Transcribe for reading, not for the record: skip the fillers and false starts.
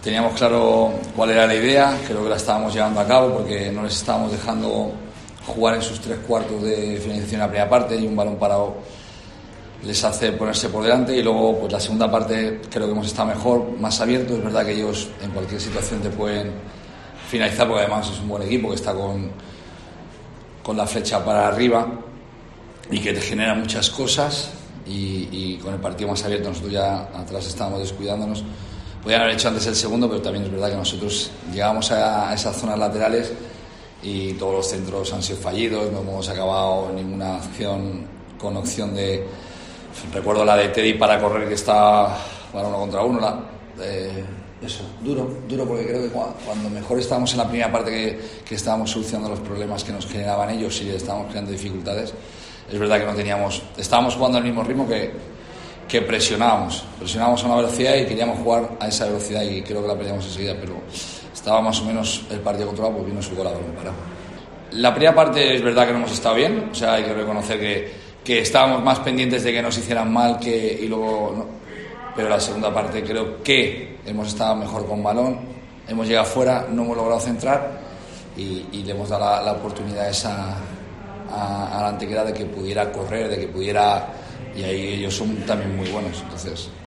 Teníamos claro cuál era la idea, creo que la estábamos llevando a cabo porque no les estábamos dejando jugar en sus 3/4 de finalización en la primera parte y un balón parado les hace ponerse por delante, y luego pues la segunda parte creo que hemos estado mejor, más abiertos. Es verdad que ellos en cualquier situación te pueden finalizar, porque además es un buen equipo que está con la flecha para arriba y que te genera muchas cosas, y con el partido más abierto nosotros ya atrás estábamos descuidándonos. Podían haber hecho antes el segundo, pero también es verdad que nosotros llegamos a esas zonas laterales y todos los centros han sido fallidos, no hemos acabado ninguna acción con opción de... Recuerdo la de Teddy para correr, que está para 1 contra 1, eso, duro, porque creo que cuando mejor estábamos en la primera parte, que estábamos solucionando los problemas que nos generaban ellos y estábamos creando dificultades, es verdad que no teníamos, estábamos jugando al mismo ritmo que presionábamos a una velocidad y queríamos jugar a esa velocidad, y creo que la perdíamos enseguida, pero estaba más o menos el partido controlado, pues vino su gol a balón parado. La primera parte es verdad que no hemos estado bien, o sea, hay que reconocer que estábamos más pendientes de que nos hicieran mal y luego no. Pero la segunda parte creo que hemos estado mejor con balón, hemos llegado fuera, no hemos logrado centrar y le hemos dado la oportunidad esa a la Antequera de que pudiera correr, de que pudiera, y ahí ellos son también muy buenos, entonces